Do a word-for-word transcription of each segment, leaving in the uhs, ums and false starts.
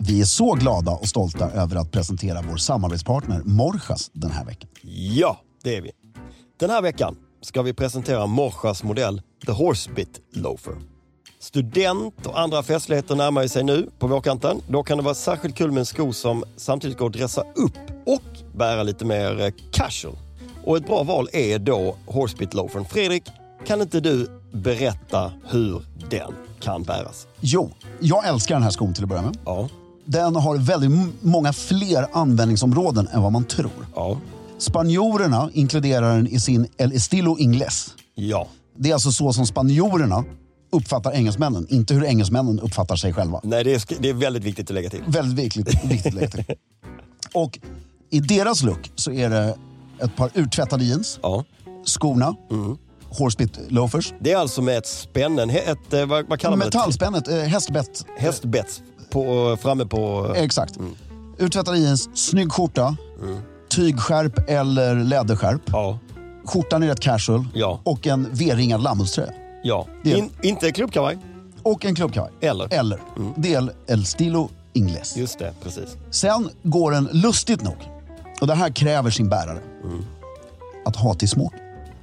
Vi är så glada och stolta över att presentera vår samarbetspartner Morjas den här veckan. Ja, det är vi. Den här veckan ska vi presentera Morjas modell The Horsebit Loafer. Student och andra festligheter närmar sig nu på vårkanten. Då kan det vara särskilt kul med en sko som samtidigt går att dressa upp och bära lite mer casual. Och ett bra val är då Horsebit Loafern. Fredrik, kan inte du berätta hur den kan bäras? Jo, jag älskar den här skon till att börja med. Ja. Den har väldigt m- många fler användningsområden än vad man tror. Ja. Spanjorerna inkluderar den i sin El Estilo Ingles. Ja. Det är alltså så som spanjorerna uppfattar engelsmännen, inte hur engelsmännen uppfattar sig själva. Nej, det är, det är väldigt viktigt att lägga till. Väldigt viktigt, viktigt att lägga till. Och i deras look så är det ett par uttvättade jeans, Ja. skorna, Mm. Horsebit loafers. Det är alltså med ett spännen, ett, ett vad, vad kallar man det? Metallspännet, eh, hästbett. Hästbett på, framme på... Exakt. Mm. Uttvättade jeans, snygg skjorta, mm. tygskärp eller läderskärp. Ja. Skjortan är rätt casual. Ja. Och en V-ringad lammullströja. Ja. Del. In, inte klubbkavaj. Och en klubbkavaj. Eller. Eller. Mm. Del El Stilo Ingles. Just det, precis. Sen går den lustigt nog. Och det här kräver sin bärare. Mm. Att ha till smoking.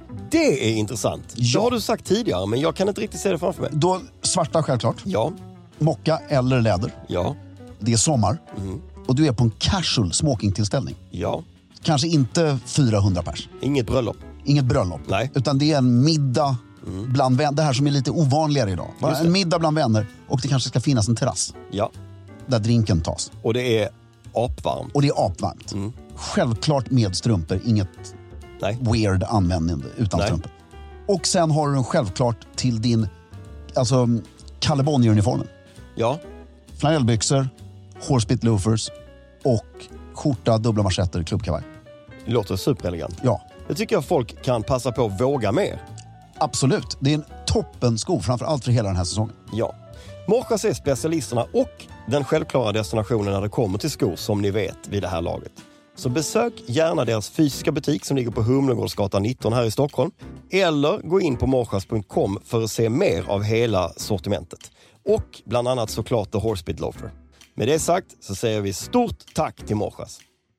Det är intressant. Ja. Det har du sagt tidigare, men jag kan inte riktigt se det framför mig. Då svarta självklart. Ja. Mocka eller läder. Ja. Det är sommar. Mm. Och du är på en casual smokingtillställning. Ja. Kanske inte fyrahundra pers. Inget bröllop. Inget bröllop. Nej. Utan det är en middag mm. bland vänner. Det här som är lite ovanligare idag. Bara en middag bland vänner. Och det kanske ska finnas en terrass. Ja. Där drinken tas. Och det är apvarmt. Och det är apvarmt. Mm. Självklart med strumpor. Inget Nej. weird användning utan Nej. strumpor. Och sen har du den självklart till din alltså Kalle Bonnier-uniformen. Ja. Flanellbyxor, Horsebit loafers och skjorta, dubbla manschetter, klubbkavaj. Det låter superelegant. Ja. Det tycker jag folk kan passa på att våga mer. Absolut. Det är en toppen sko, framförallt för hela den här säsongen. Ja. Morjas är specialisterna och den självklara destinationen när det kommer till skor, som ni vet vid det här laget. Så besök gärna deras fysiska butik som ligger på Humlegårdsgatan nitton här i Stockholm. Eller gå in på morjas punkt com för att se mer av hela sortimentet. Och bland annat såklart The Horsebit Loafer. Med det sagt så säger vi stort tack till Morjas.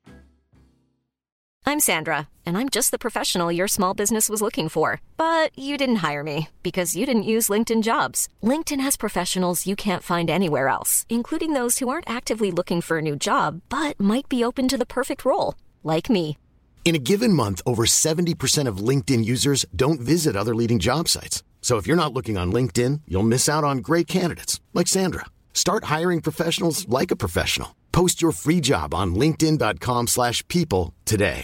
I'm Sandra, and I'm just the professional your small business was looking for. But you didn't hire me because you didn't use LinkedIn Jobs. LinkedIn has professionals you can't find anywhere else, including those who aren't actively looking for a new job, but might be open to the perfect role, like me. In a given month, over seventy percent of LinkedIn users don't visit other leading job sites. So if you're not looking on LinkedIn, you'll miss out on great candidates like Sandra. Start hiring professionals like a professional. Post your free job on linkedin dot com slash people today.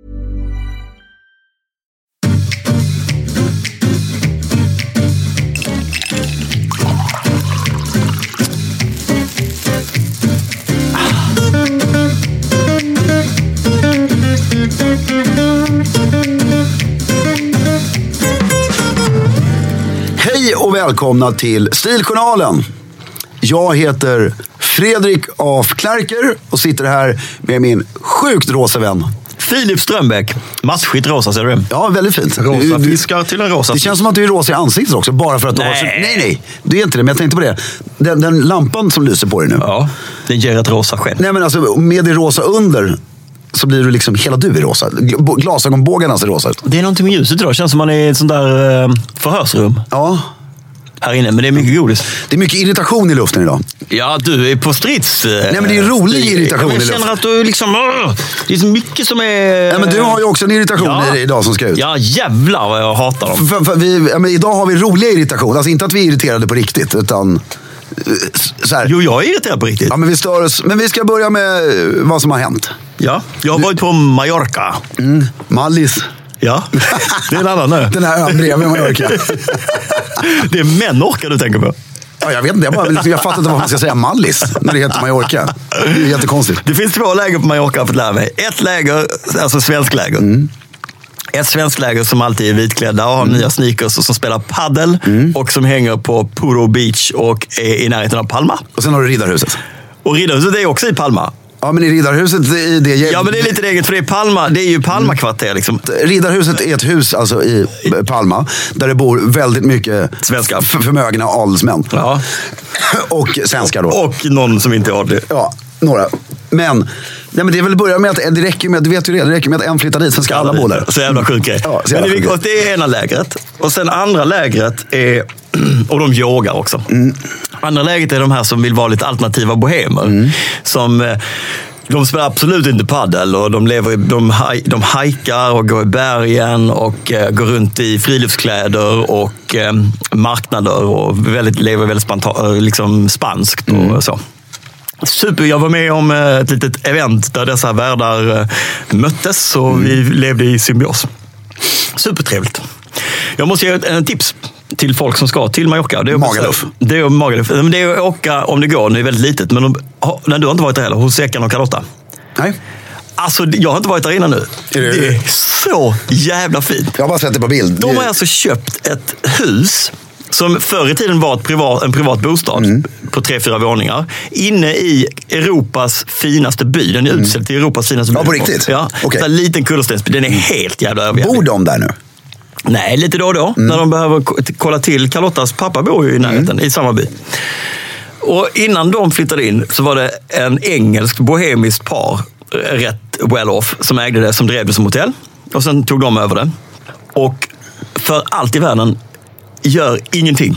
Hej och välkomna till Stiljournalen. Jag heter Fredrik af Klerker och sitter här med min sjukt rosa vän Filip Strömbäck. Matchigt rosa, ser du? Ja, väldigt fint. Rosa fiskar till en rosa. Det känns som att du är rosa i ansiktet också, bara för att du nej. har så... Nej, nej, du är inte det, men jag tänkte på det. Den, den lampan som lyser på dig nu. Ja, den ger ett rosa sken. Nej, men alltså, med det rosa under så blir du liksom, hela du är rosa. Glasögonbågarna ser rosa ut. Det är någonting med ljuset idag. Det känns som man är i ett sånt där eh, förhörsrum. Ja. Här inne, men det är mycket godis. Det är mycket irritation i luften idag. Ja, du är på strids... Nej, men det är rolig irritation i jag luften. Jag känner att du liksom... Uh, det är så mycket som är... Ja, men du har ju också en irritation ja. idag som ska ut. Ja, jävlar vad jag hatar dem. För, för vi, ja, men idag har vi roliga irritation. Alltså inte att vi är irriterade på riktigt, utan... Så här. Jo, jag är irriterad på riktigt. Ja, men vi stör oss. Men vi ska börja med vad som har hänt. Ja, jag har varit på Mallorca. Mm, Mallis. Ja, det är en annan nu. Den här bredvid Mallorca. Det är Menorca du tänker på. Ja, jag vet inte, jag, bara, jag fattar inte vad man ska säga Mallis när det heter Mallorca. Det är jättekonstigt. Det finns två läger på Mallorca för att lära mig. Ett läger, alltså svensk läger. Mm. Ett svensk läger som alltid är vitklädda och har mm. nya sneakers och som spelar paddel mm. och som hänger på Puro Beach och är i närheten av Palma. Och sen har du Riddarhuset. Och Riddarhuset är också i Palma. Ja, men i Riddarhuset i det... Ja, men det är lite eget, för det är Palma. Det är ju Palma-kvarter liksom. Riddarhuset är ett hus alltså i Palma där det bor väldigt mycket svenskar. F- förmögna adelsmän. Ja. Och svenskar då. Och någon som inte har det. Ja, några. Men, ja, men det är väl börja med att det räcker med, du vet ju det, det räcker med att en flyttar dit, sen ska alla bo där. Så jävla sjuk grej. Ja, så men jävla det, sjuk och det är ena lägret. Och sen andra lägret är, och de yogar också. Mm. Andra lägret är de här som vill vara lite alternativa bohemer. Mm. Som... De spelar absolut inte paddel och de, lever, de, haj, de hajkar och går i bergen och eh, går runt i friluftskläder och eh, marknader och väldigt, lever väldigt spanta, liksom spanskt och mm. så. Super, jag var med om ett litet event där dessa världar eh, möttes och mm. vi levde i symbios. Supertrevligt. Jag måste ge en tips till folk som ska till Mallorca. Det är Magaluf. Det är Magaluf. Det är att åka om det går, det är väldigt litet. Men om, när du har inte varit där heller, hos Ekan och Carlotta. Nej. Alltså, jag har inte varit där innan nu. Är det? det är så jävla fint. Jag har bara sett det på bild. De har alltså köpt ett hus som förr i tiden var ett privat, en privat bostad mm. på tre, fyra våningar. Inne i Europas finaste by. Den är utsedd mm. till Europas finaste by. Ja, på riktigt? Ja, okay. En liten kullerstensby. Den är helt jävla överjävlig. Bor de där nu? Nej, lite då och då. Mm. När de behöver kolla till. Carlottas pappa bor ju i närheten, mm. i samma by. Och innan de flyttade in så var det en engelsk bohemiskt par, rätt well off, som ägde det, som drev det som hotell. Och sen tog de över det. Och för allt i världen gör ingenting.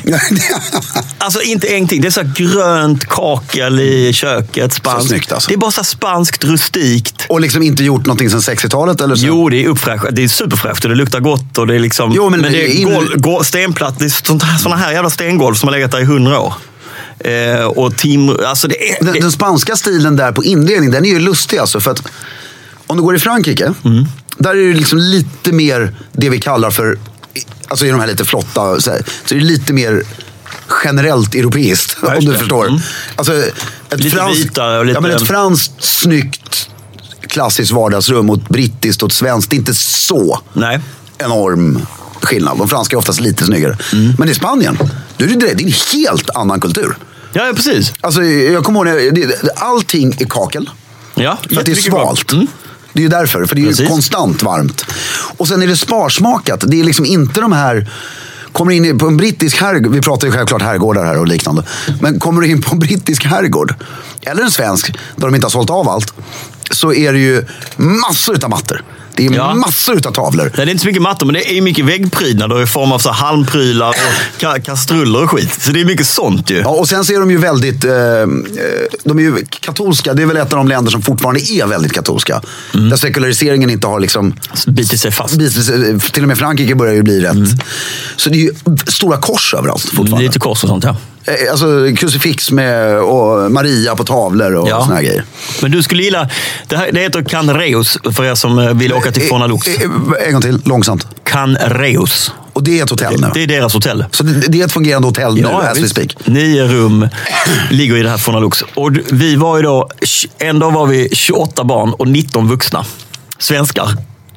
Alltså inte ingenting. Det är så grönt kakel i köket. Spanskt. Så snyggt alltså. Det är bara så spanskt, rustikt. Och liksom inte gjort någonting sedan sextiotalet eller så? Jo, det är uppfräscht. Det är superfräscht och det luktar gott. Och det är liksom, jo, men, men det är in... golv, golv, stenplatt. Det är sånt här, såna här jävla stengolv som har legat där i hundra år. Eh, och team, alltså det är, den, det... den spanska stilen där på inredning, den är ju lustig alltså. För att om du går i Frankrike, mm. där är det liksom lite mer det vi kallar för... Alltså i de här lite flotta, så, här, så är det lite mer generellt europeiskt, ja, om du förstår. Mm. Alltså ett lite franskt, vita och lite... ja, men ett franskt snyggt klassiskt vardagsrum och ett brittiskt och ett svenskt, det är inte så Nej. enorm skillnad. De franska är oftast lite snyggare. Mm. Men i Spanien, då är det, det är en helt annan kultur. Ja, precis. Alltså jag kommer ihåg, det, allting är kakel. Ja, för att det är svalt. Mm. Det är ju därför, för det är ju konstant varmt. Och sen är det sparsmakat. Det är liksom inte de här... Kommer in på en brittisk herrgård, vi pratar ju självklart herrgårdar här och liknande. Men kommer du in på en brittisk herrgård, eller en svensk, där de inte har sålt av allt, så är det ju massor av mattor. Det är ja. massor av tavlor. Det är inte så mycket mattor, men det är mycket väggprydnader i form av så halmprylar och ka- kastruller och skit. Så det är mycket sånt ju. Ja, och sen så är de ju väldigt... Eh, de är ju katolska. Det är väl ett av de länder som fortfarande är väldigt katolska. Mm. Där sekulariseringen inte har liksom... bitit sig fast. Bitit sig, till och med Frankrike börjar ju bli rätt. Mm. Så det är ju stora kors överallt fortfarande. Lite kors och sånt, ja. Alltså krucifix med och Maria på tavlor och ja. såna här grejer. Men du skulle gilla, det, här, det heter Canreus för er som vill åka till Fornalux. En gång till, långsamt. Canreus. Och det är ett hotell nu? Det är deras hotell. Så det, det är ett fungerande hotell ja, nu, as we speak? Nio rum ligger i det här Fornalux. Och vi var ju då, en dag var vi tjugoåtta barn och nitton vuxna. Svenskar.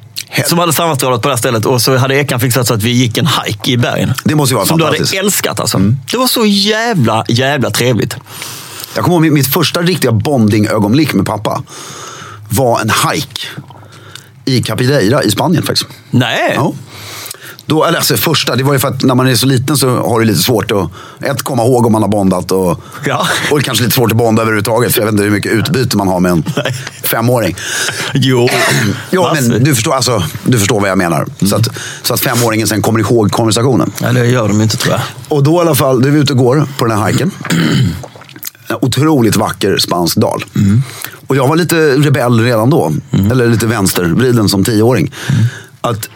Som hade sammanstrålat på det här stället. Och så hade Ekan fixat så att vi gick en hike i bergen. Det måste ju vara som fantastiskt. Som du hade älskat alltså. Mm. Det var så jävla, jävla trevligt. Jag kommer ihåg mitt första riktiga bonding-ögonblick med pappa var en hike i Capideira i Spanien faktiskt. Nej. Ja. Då, eller alltså första, det var ju för att när man är så liten så har det lite svårt att ett, komma ihåg om man har bondat och, ja. och kanske lite svårt att bonda överhuvudtaget, för jag vet inte hur mycket utbyte man har med en Nej. femåring. Jo, jo men du förstår, alltså, du förstår vad jag menar. Mm. Så, att, så att femåringen sen kommer ihåg konversationen. Nej, det gör de inte tror jag. Och då i alla fall, du är ute och går på den här hiken. En otroligt vacker spansk dal. Mm. Och jag var lite rebell redan då. Mm. Eller lite vänstervriden som tioåring. Mm. Att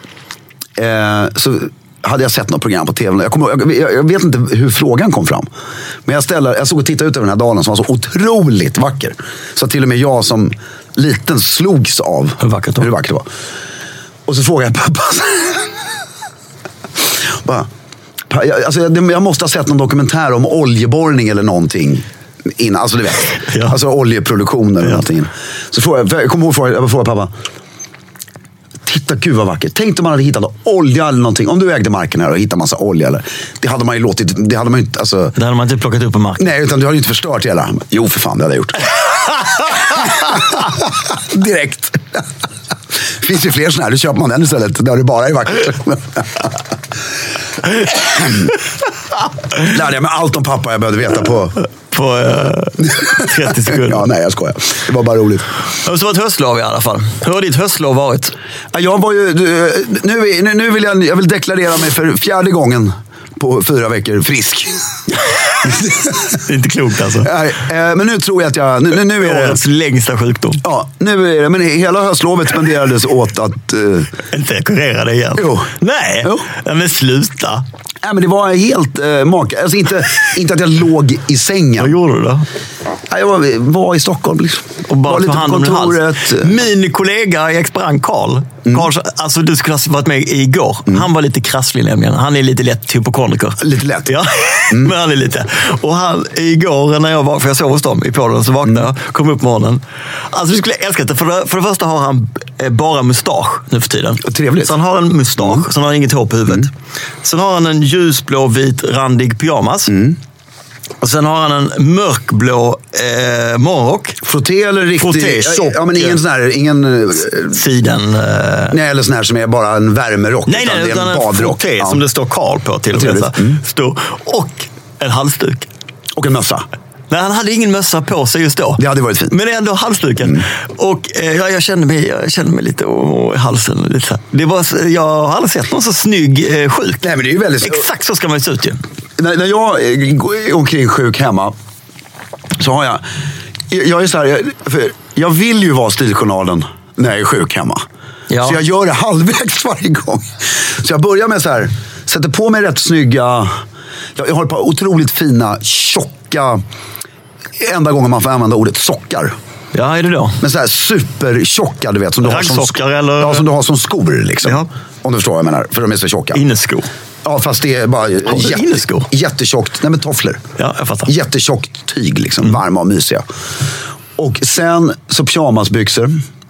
Eh, så hade jag sett något program på tv. Jag, kommer, jag, jag vet inte hur frågan kom fram. Men jag, ställer, jag såg och tittade ut över den här dalen som var så otroligt vacker. Så till och med jag som liten slogs av hur vackert, hur vackert det var. Och så frågade jag pappa. Bara, jag, alltså, jag, jag måste ha sett någon dokumentär om oljeborrning eller någonting. Innan, alltså du vet. Ja. Alltså oljeproduktion eller ja. någonting. Så frågade jag, jag kommer ihåg fråga, jag frågade pappa. Titta, gud vad vackert. Tänk om man hade hittat olja eller någonting. Om du ägde marken här och hittade massa olja eller. Det hade man ju låtit, det hade man ju inte, alltså. Det hade man inte plockat upp på marken. Nej, utan du hade ju inte förstört hela. Jo, för fan, det hade jag gjort. Direkt. Det finns ju fler sådana här, då köper man den istället. Där det bara är vackert. Lärde jag mig allt om pappa jag behövde veta på... På uh, trettio sekunder. Ja, nej, jag skojar. Det var bara roligt. Det var ett höstlov i alla fall. Hur har ditt höstlov varit? Ja, jag var ju... Nu, nu vill jag, jag vill deklarera mig för fjärde gången på fyra veckor frisk. Det är inte klokt alltså. Nej, men nu tror jag att jag... Nu, nu är det... Årets längsta sjukdom. Ja, nu är det... Men hela höstlovet spenderades åt att... Uh, inte kurera det igen. Jo. Nej, jo. Ja, men sluta. Nej, men det var helt uh, maka. Alltså inte, inte att jag låg i sängen. Vad gjorde du då? Ja, jag var, var i Stockholm liksom. Och bara var lite ta hand om på kontoret. Min kollega i Exprang, Karl. Mm. Karl, alltså du skulle ha varit med igår. Mm. Han var lite krasslig nämligen. Han är lite lätt hypokondriker. Lite lätt? Ja, mm. Men han är lite. Och han, igår när jag var, för jag sov hos dem i Polen, så vaknade jag, kom upp på morgonen. Alltså du skulle älska det. För det, för det första har han bara mustasch nu för tiden. Trevligt. Så han har en mustasch, mm. så han har inget hår på huvudet. Mm. Sen har han en ljusblå, vit, randig pyjamas. Mm. Och sen har han en mörkblå eh, morgonrock. Frotté eller riktig? Frotté, tjock. Ja, men ingen sån här... Ingen, Siden. Eh... Nej, eller sån här som är bara en värmerock. Nej, nej, utan, utan en frotté ja. Som det står Karl på till och med. Mm. Står. Och en halsduk. Och en mössa. Nej, han hade ingen mössa på sig just då. Det hade varit fint. Men ändå halsduken. Mm. Och eh, jag, jag, kände mig, jag kände mig lite i halsen. Lite. Det var, jag har aldrig sett någon så snygg eh, sjuk. Nej, men det är ju väldigt... Exakt så ska man se ut ju. När, när jag är omkring sjuk hemma så har jag... Jag är så här... Jag, för jag vill ju vara Stiljournalen när jag är sjuk hemma. Ja. Så jag gör det halvvägs varje gång. Så jag börjar med så här... Sätter på mig rätt snygga... Jag har ett par otroligt fina, tjocka... Enda gången man får använda ordet sockar. Ja, är det då? Men så här supertjocka, du vet. Som du har som, sockar, eller? Ja, som du har som skor, liksom. Ja. Om du förstår vad jag menar. För de är så tjocka. Inneskor. Ja, fast det är bara jätte, jättetjockt. Nej, men tofflor. Ja, jag fattar. Jättetjockt tyg, liksom. Mm. Varma och mysiga. Och sen så pyjamasbyxor.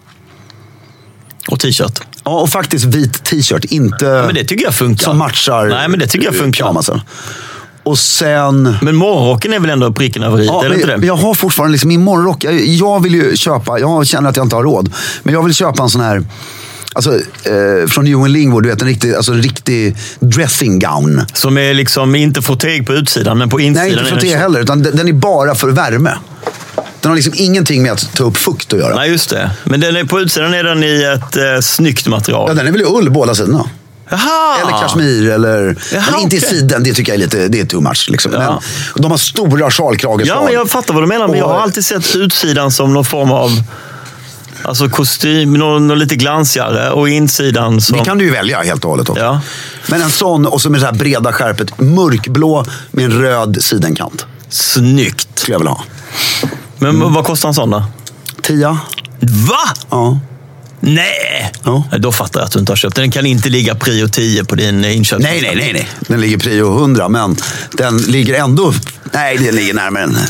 Och t-shirt. Ja, och faktiskt vit t-shirt. Inte ja, men det tycker jag funkar. Som matchar. Nej, men det tycker jag funkar. Pyjamasen. Och sen... Men morgonrocken är väl ändå pricken över i, ja, eller inte det? Jag har fortfarande liksom min morgonrock. Jag, jag vill ju köpa, jag känner att jag inte har råd. Men jag vill köpa en sån här, alltså eh, från Johan Lingwood, du vet, en riktig, alltså, en riktig dressing gown. Som är liksom inte frotté på utsidan, men på insidan. Nej, inte frotté heller, utan den, den är bara för värme. Den har liksom ingenting med att ta upp fukt att göra. Nej, just det. Men den är, på utsidan är den i ett eh, snyggt material. Ja, den är väl i ull båda sidorna. Jaha. Eller kashmir, eller... Jaha, men inte okay. i siden, det tycker jag är lite, det är too much. Liksom. Ja. Men de har stora sjalkragor. Ja, men jag fattar vad du menar. Men jag har alltid sett utsidan som någon form av... Alltså kostym, någon, någon lite glansigare. Och insidan som... Det kan du ju välja helt och hållet också. Ja. Men en sån, och så med det här breda skärpet. Mörkblå med en röd sidenkant. Snyggt. Skulle jag vilja ha. Men mm. vad kostar en sån då? Tia. Va? Ja. Nej! Ja. Då fattar jag att du inte har köpt. Den kan inte ligga prio tio på din inköp. Nej, nej, nej, nej. Den ligger prio hundra, men den ligger ändå... Nej, den ligger närmare än...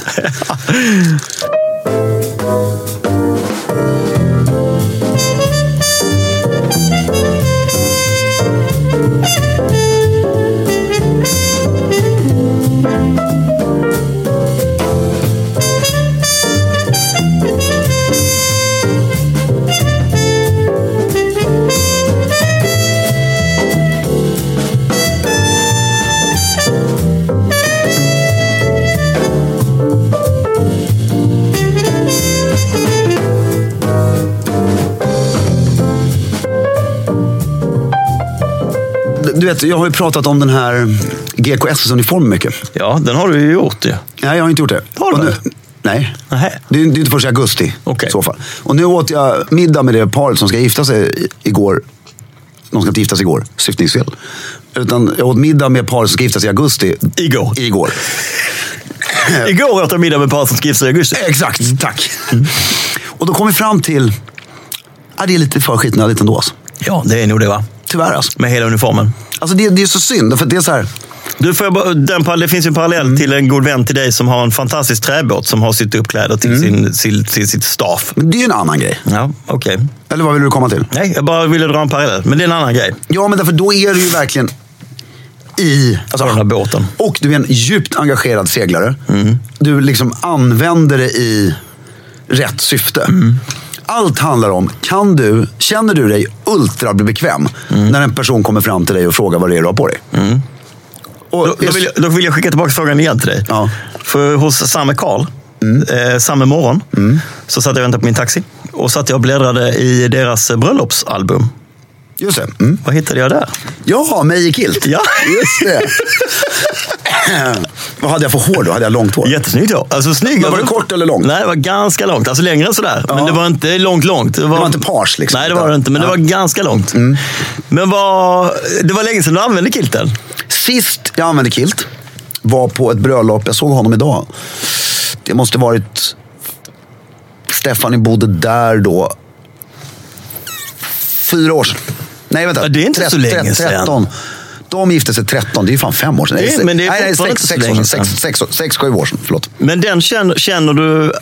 Du vet, jag har ju pratat om den här G K S-uniformen mycket. Ja, den har du ju gjort ju. Ja. Nej, jag har inte gjort det. Har du nu, Nej, Nähä. det är, det är inte först i augusti okay. i så fall. Och nu åt jag middag med det paret som ska gifta sig igår. De ska inte gifta sig igår, syftningsfel. Utan jag åt middag med paret som ska gifta sig i augusti. Igår. Igår. Igår åt jag middag med paret som ska gifta sig i augusti. Exakt, tack. Mm. Och då kom vi fram till... Ja, det är lite för skitnödigt ändå. Alltså. Ja, det är nog det, va? Tyvärr alltså. Med hela uniformen. Alltså det, det är så synd, för det är så här... Du får bara, den, det finns ju en parallell mm. till en god vän till dig som har en fantastisk träbåt som har sitt uppkläder till, mm. sin, till, till sitt staff. Men det är ju en annan grej. Ja, okej. Okay. Eller vad vill du komma till? Nej, jag bara ville dra en parallell. Men det är en annan grej. Ja, men därför då är du ju verkligen i... Alltså, den här båten. Och du är en djupt engagerad seglare. Mm. Du liksom använder det i... rätt syfte. Mm. Allt handlar om, kan du, känner du dig ultra bekväm mm. när en person kommer fram till dig och frågar vad det är du har på dig? Mm. Och då, då, vill jag, då vill jag skicka tillbaka frågan igen till dig. Ja. För hos Samme Karl, mm. eh, samma morgon, mm. så satt jag och väntade på min taxi. Och satt jag och bläddrade i deras bröllopsalbum. Just det. Mm. Vad hittade jag där? Ja, mig i kilt. Ja. Just det. Vad hade jag för hår då? Hade jag långt hår? Jättesnyggt hår. Alltså, snygg. Men var det kort eller långt? Nej, det var ganska långt. Alltså längre än sådär. Ja. Men det var inte långt, långt. Det var, det var inte pars liksom. Nej, det var det inte. Men ja. det var ganska långt. Mm. Men var, det var länge sedan du använde kilten. Sist jag använde kilt var på ett bröllop. Jag såg honom idag. Det måste varit... Stefanie bodde där då. Fyra år sedan. Nej, vänta. Ja, det är inte så länge sedan. tretton. De gifte sig tretton, det är ju fan fem år sedan. Det är, men det är nej, nej, sex, sex, år sedan. Sex, sex, sex, sju år sedan, förlåt. Men den känner, känner du...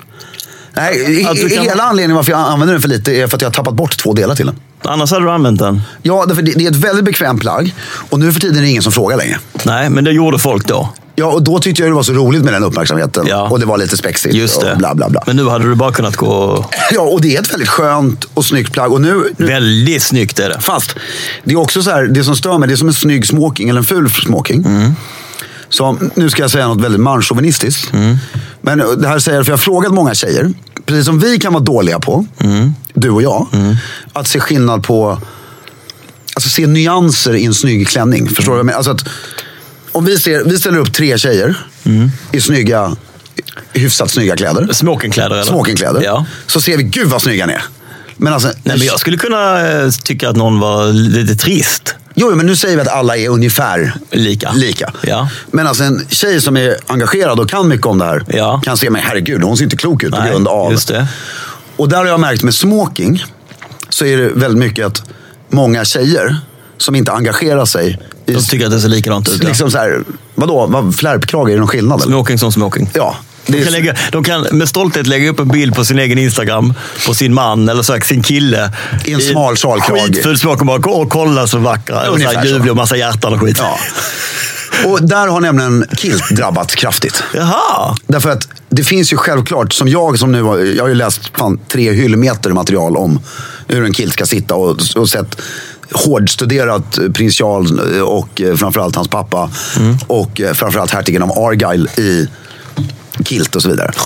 Nej, att du kan... hela anledningen varför jag använder den för lite är för att jag har tappat bort två delar till den. Annars hade du använt den? Ja, det är ett väldigt bekvämt plagg. Och nu för tiden är det ingen som frågar längre. Nej, men det gjorde folk då. Ja, och då tyckte jag det var så roligt med den uppmärksamheten. Ja. Och det var lite spexigt. Just det. Och bla, bla, bla. Men nu hade du bara kunnat gå... Ja, och det är ett väldigt skönt och snyggt plagg. Och nu, nu... Väldigt snyggt är det. Fast, det är också så här, det som stör mig, det är som en snygg smoking eller en ful smoking. Mm. Så nu ska jag säga något väldigt manschauvinistiskt. Mm. Men det här säger jag, för jag har frågat många tjejer, precis som vi kan vara dåliga på, mm. du och jag, mm. att se skillnad på, alltså se nyanser i en snygg klänning. Förstår du vad jag menar? Alltså att om vi, ser, vi ställer upp tre tjejer mm. i snygga, hyfsat snygga kläder. Smokingkläder eller? Smokingkläder. Ja. Så ser vi, gud vad snygga ni är. Men alltså, nej, men jag skulle kunna tycka att någon var lite trist. Jo, men nu säger vi att alla är ungefär lika. lika. Ja. Men alltså en tjej som är engagerad och kan mycket om det här ja. kan se mig, herregud, hon ser inte klok ut. Nej, på grund av. Just det. Och där har jag märkt med smoking så är det väldigt mycket att många tjejer som inte engagerar sig i, de tycker att det ser likadant ut. Liksom ja. Så här, vadå, vad, flärpkrage, är det någon skillnad? Smoking som smoking. Ja. De kan, lägga, de kan med stolthet lägga upp en bild på sin egen Instagram på sin man eller så, sin kille i en smal sjalkrage. Skitfull smak och bara och kolla så vackra. Och så här ljuvlig och massa hjärtan och skit. Ja. Och där har nämligen kilt drabbat kraftigt. Jaha. Därför att det finns ju självklart, som jag som nu har, jag har ju läst fan tre hyllmeter material om hur en kilt ska sitta och, och sett hårdstuderat prins Charles och framförallt hans pappa mm. och framförallt hertigen av Argyle i kilt och så vidare.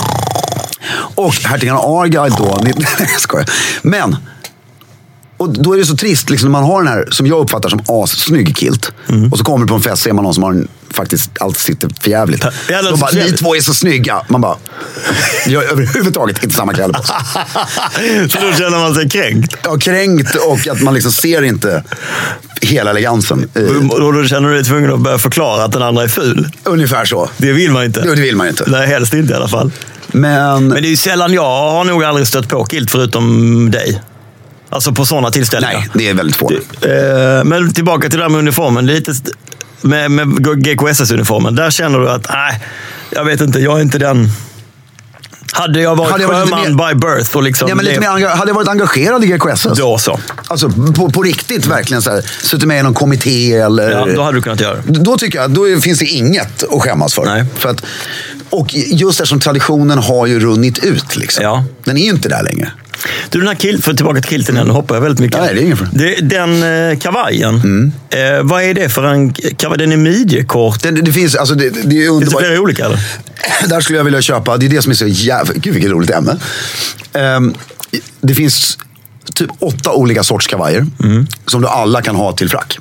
Och hertigen av Argyle då, jag skojar. Men och då är det så trist liksom, när man har den här som jag uppfattar som assnygg kilt mm. och så kommer det på en fest, ser man någon som har en, faktiskt allt sitter för jävligt. Ja, då bara, ni två är så snygga. Man bara, jag har överhuvudtaget inte samma kläder på sig. Så då känner man sig kränkt? Ja, kränkt och att man liksom ser inte hela elegansen. Och då känner du dig tvungen att börja förklara att den andra är ful? Ungefär så. Det vill man inte. Jo, det vill man inte. Nej, helst inte i alla fall. Men, Men det är ju sällan, jag har nog aldrig stött på kilt förutom dig. Alltså på sådana tillställningar. Nej, det är väldigt få. Det, eh, men tillbaka till det här med uniformen. Lite med, med G K S S-uniformen. Där känner du att, nej, jag vet inte, jag är inte den... Hade jag varit, hade jag varit sjöman mer, by birth och liksom... Ja, men lite mer, hade jag varit engagerad i G K S S? Då så. Alltså på, på riktigt verkligen så här, suttit med i någon kommitté eller... Ja, då hade du kunnat göra det. Då tycker jag, då finns det inget att skämmas för. Nej. För att, och just eftersom traditionen har ju runnit ut liksom. Ja. Den är ju inte där längre. Du, den här kilt, för tillbaka till kilten, nu hoppar jag väldigt mycket. Nej, det är ingen för. Det, den eh, kavajen, mm. eh, vad är det för en kavaj? Den är midjekort. Det, det finns, alltså det, det är underbart. Det är flera olika eller? Där skulle jag vilja köpa, det är det som är så jävla, gud vilket roligt ämne. Um, det finns typ åtta olika sorts kavajer mm. som du alla kan ha till frack.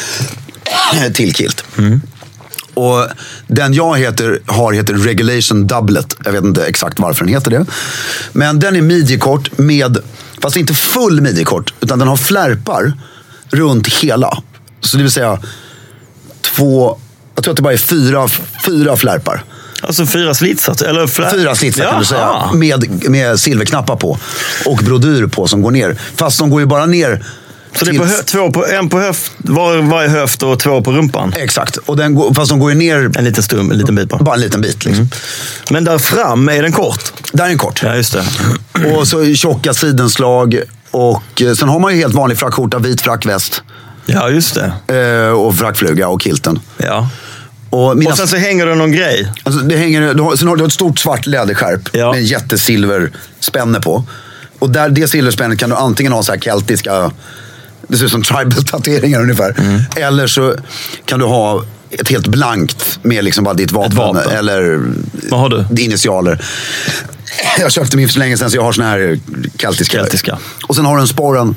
Till kilt. Mm. Och den jag heter, har heter Regulation Doublet. Jag vet inte exakt varför den heter det. Men den är midjekort med, fast inte full midjekort, utan den har flärpar runt hela. Så det vill säga två, jag tror att det bara är fyra, fyra flärpar. Alltså fyra slitsar? Eller flär... Fyra slitsar kan du säga. Med, med silverknappar på. Och brodyr på som går ner. Fast de går ju bara ner... Så det är på hö- två på, en på höft, var, varje höft och två på rumpan? Exakt, och den går, fast de går ju ner... En liten stum, en liten bit bara. Bara en liten bit liksom. Mm. Men där fram är den kort? Där är den kort. Ja, just det. Och så tjocka sidenslag. Och sen har man ju helt vanlig frackskjorta, vit frackväst. Ja, just det. Och frackfluga och kilten. Ja. Och, mina, och sen så hänger det någon grej. Alltså det hänger, du har, sen har du ett stort svart läderskärp ja. med en jättesilver spänne på. Och där det silverspännet kan du antingen ha så här keltiska, det ser ut som tribal-tatueringar ungefär. Mm. Eller så kan du ha ett helt blankt med liksom bara ditt vapen. vapen. Eller vad har du? Initialer. Jag köpte mig för så länge sedan så jag har såna här keltiska. keltiska. Och sen har du en sporren,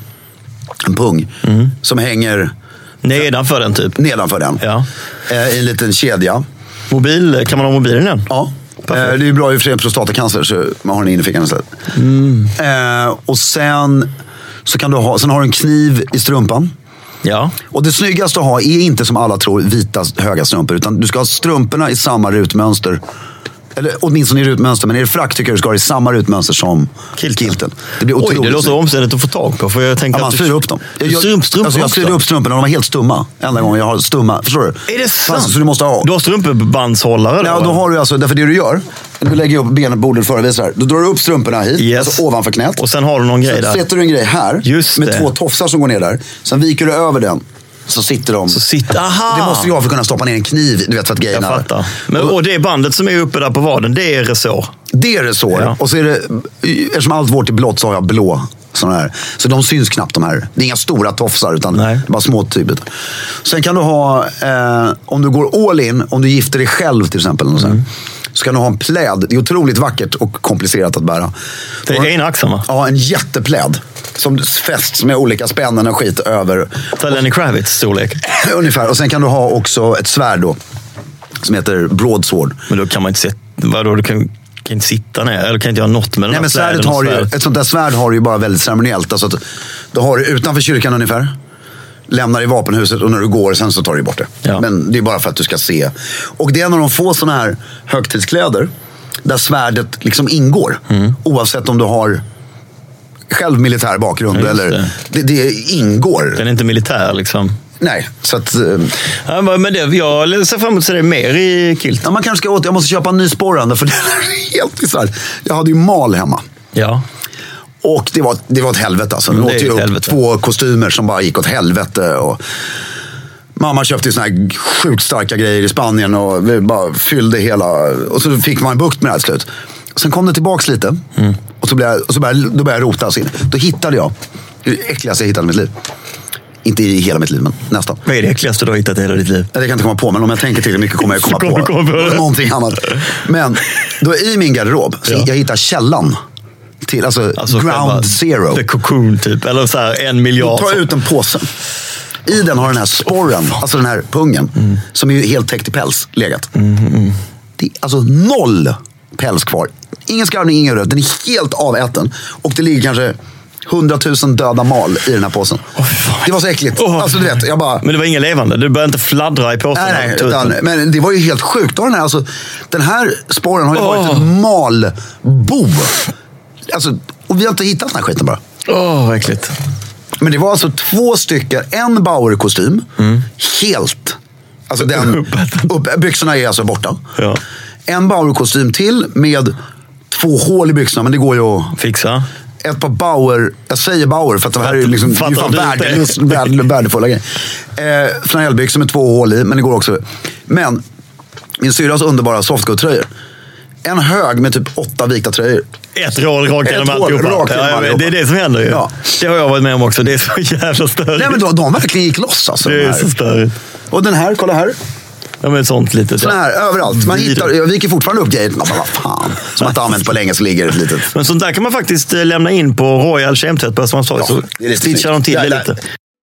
en pung, mm. som hänger nedanför den typ. Nedanför den. Ja. I en liten kedja. Mobil, kan man ha mobilen igen? Ja. Perfekt. Det är bra i och för sig prostatacancer så man har den inne i fickan istället. Mm. Eh, och sen så kan du ha, sen har du en kniv i strumpan. Ja. Och det snyggaste att ha är inte som alla tror vita höga strumpor, utan du ska ha strumporna i samma rutmönster. Eller åtminstone i rutmönster, men är det frack tycker jag du ska ha i samma rutmönster som kilten. kilten. Det blir otroligt. Oj, det låter omständigt att få tag på. För jag tänker ja, man styr upp dem. Jag, jag, alltså jag styr upp strumporna, de var helt stumma. Enda gången jag har stumma, förstår du? Är det sant? Fast, så du måste ha. Du har strumpebandshållare då? Ja, då har du alltså, därför det du gör, du lägger upp benet på bordet för att visa här. Då drar du upp strumporna hit, yes. alltså ovanför knät. Och sen har du någon grej där. Så sätter du en grej här, just med det. två tofsar som går ner där. Sen viker du över den. Så sitter de. Så sitter, aha. Det måste jag för att kunna stoppa ner en kniv. Du vet för att grejerna. Jag fattar. Men, och det bandet som är uppe där på vaden, det är resår. Det är resår. Ja. Och så är det, eftersom allt vårt är blått så har jag blå sådana här. Så de syns knappt de här. Det är inga stora tofsar utan Nej. bara små typer. Sen kan du ha, eh, om du går all in, om du gifter dig själv till exempel. Och så, mm. så kan du ha en pläd. Det är otroligt vackert och komplicerat att bära. Det är ena axeln va? Ja, en jättepläd. Som fästs med olika spännen och skit över. Så Lenny Kravitz storlek. Ungefär. Och sen kan du ha också ett svärd då. Som heter broadsword. Men då kan man inte sitta, vadå, du kan, kan inte sitta ner. Eller kan inte göra något med den. Nej, men svärdet har ju, ett sånt där svärd har du ju bara väldigt ceremoniellt. Alltså att du har det utanför kyrkan ungefär. Lämnar i vapenhuset och när du går sen så tar du bort det. Ja. Men det är bara för att du ska se. Och det är en av de få såna här högtidskläder där svärdet liksom ingår. Mm. Oavsett om du har själv militär bakgrund ja, eller det. Det, det ingår. Den är inte militär liksom. Nej, så att ja, men det, jag ser fram emot att se det mer i kilt. Ja, man kanske ska åt, jag måste köpa en ny sporrande för det är helt bisarrt. Jag hade ju mal hemma. Ja. Och det var, det var ett helvete alltså. Det åt ju upp helvete. Två kostymer som bara gick åt helvete och mamma köpte ju såna här sjukt starka grejer i Spanien och vi bara fyllde hela och så fick man bukt med det här till slut. Sen kom det tillbaks lite mm. och så, blev jag, och så började, då började jag rota sig in. Då hittade jag det äckligaste jag hittade i mitt liv. Inte i hela mitt liv, men nästan. Vad är det äckligaste du har hittat i hela ditt liv? Det kan jag inte komma på, men om jag tänker till mycket kommer jag komma kommer på, komma på någonting annat. Men då i min garderob så ja. jag hittar källan till, alltså, alltså ground zero. The cocoon typ, eller så här en miljard. Då tar jag ut en påse. I den har den här sporren, alltså den här pungen, mm. som är helt täckt i päls, legat. Mm, mm. Det är alltså noll päls kvar. Ingen skarvning, ingen röd. Den är helt aväten. Och det ligger kanske hundratusen döda mal i den här påsen. Oh, det var så äckligt. Oh, alltså, du vet, jag bara... Men det var inga levande? Du började inte fladdra i påsen? Nej, nej utan, men det var ju helt sjukt. Den här, alltså, den här spåren har ju oh. varit ett malbo. Alltså, och vi har inte hittat den här skiten bara. Åh, oh, äckligt. Men det var alltså två stycken, en Bauer-kostym, mm. helt... Alltså den, upp, byxorna är alltså borta. Ja. En Bauer-kostym till med två hål i byxorna, men det går ju att... Fixa. Ett par Bauer, jag säger Bauer för att det här är liksom värdelös, värdefulla grejer. Eh, flanellbyxor med två hål i, men det går också. Men min syrras underbara softgood-tröjor. En hög med typ åtta vikta tröjor. Ett rål rakt genom alltihopa. Ja, ja, det är det som händer ju. Ja. Det har jag varit med om också. Det är så jävla störigt. Nej, men de, de verkligen gick loss alltså. Det är så störigt. Och den här, kolla här. Ja, men sånt litet. Sån här, överallt. Man hittar, jag viker fortfarande upp grejer. Men vad fan. Som man inte använt på länge så ligger ett litet. Men sånt där kan man faktiskt lämna in på Royal Kemtvätt på som man sa. Ja, så stitchar de till det lite.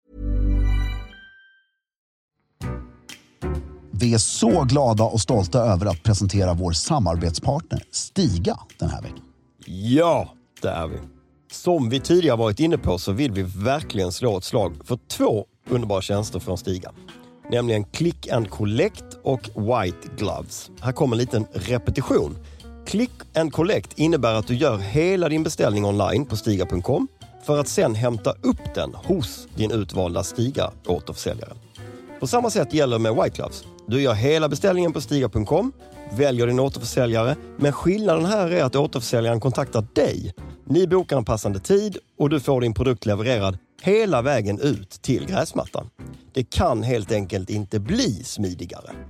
Vi är så glada och stolta över att presentera vår samarbetspartner Stiga den här veckan. Ja, det är vi. Som vi tidigare varit inne på så vill vi verkligen slå ett slag för två underbara tjänster från Stiga. Nämligen Click and Collect och White Gloves. Här kommer en liten repetition. Click and Collect innebär att du gör hela din beställning online på stiga punkt com för att sen hämta upp den hos din utvalda Stiga återförsäljare. På samma sätt gäller med White Gloves. Du gör hela beställningen på stiga punkt com, väljer din återförsäljare, men skillnaden här är att återförsäljaren kontaktar dig. Ni bokar en passande tid och du får din produkt levererad hela vägen ut till gräsmattan. Det kan helt enkelt inte bli smidigare.